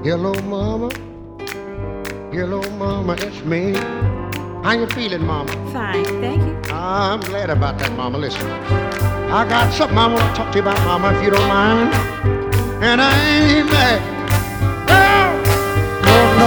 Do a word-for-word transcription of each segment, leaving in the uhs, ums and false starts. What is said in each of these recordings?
Hello, mama. Hello, mama, it's me. How you feeling, mama? Fine, thank you. I'm glad about that, mama. Listen, I got something I want to talk to you about, mama, if you don't mind. And I ain't mad. No,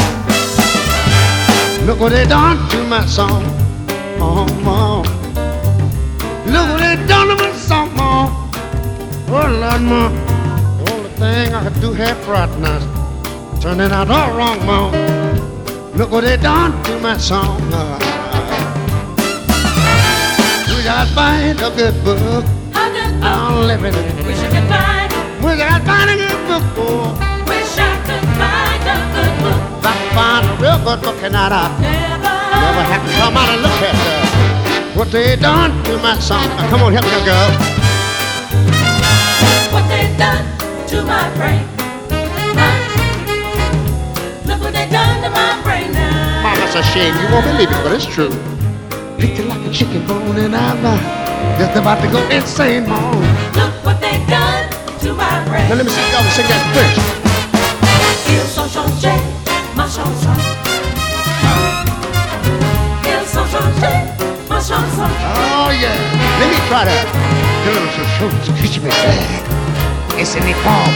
no. Look what they done to my song. Oh, mom. Look what they done to my song, mom. Oh, Lord, mom. The only thing I could do half right now. Turning out all wrong, mom. Look what they done to my song. Wish I'd find a good book. A good book. I'll live in it. Wish I could find. Wish I'd find a good book. Oh. Wish I could find a good book. If I could find a real good book and I'd uh, Never. never have to come out and look at uh, what they done to my song. Uh, come on, help me, young girl. What they done to my brain. Look what they done to my brain now. Mom, that's a shame. You won't believe it, but it's true. Picked it like a chicken bone and I'm uh, just about to go insane, mom. Look what they done to my brain. Now let me see y'all sing that first. Ils ont changé ma chanson. Ils ont changé ma chanson. Oh yeah. Let me try that. The little show kiss me bad. It's in the palm.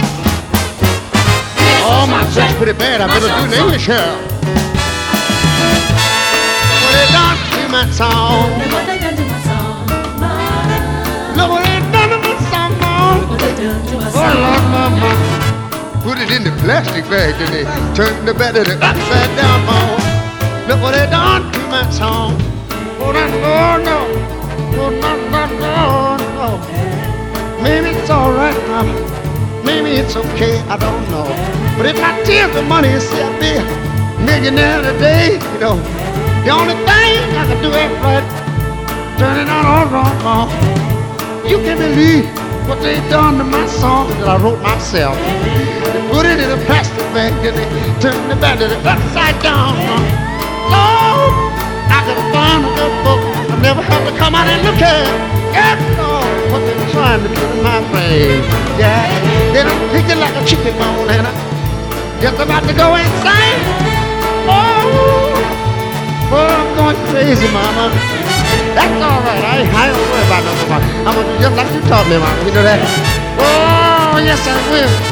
Oh, my French pretty bad. I better do the English here. What they done to my song? Look what they done to my song. Look what they done to my song, mom. Look what they done to my Oh, Lord, song. mama. Put it in the plastic bag, then they turn the bed upside down, mom. Look what they done to my song. Oh, no, no, no. Oh, no, no, no, no. Maybe it's all right, mama. Maybe it's okay, I don't know. But if I tear the money and say I'd be a millionaire today, you know, the only thing I can do is right, turning out all wrong, mom. You can believe what they done to my song that I wrote myself. They put it in a plastic bag and they turned the bag upside down, mom. Lord, I could have found a good book. I never have to come out and look at it. Yeah, Lord, what they're trying to do to my brain. Yeah, they done picked it like a chicken bone and I'm just about to go insane. Oh, oh, I'm going crazy, mama. That's all right. I, I don't worry about nothing, mama. I'm gonna do just like you taught me, mama. You know that? Oh, yes, I will.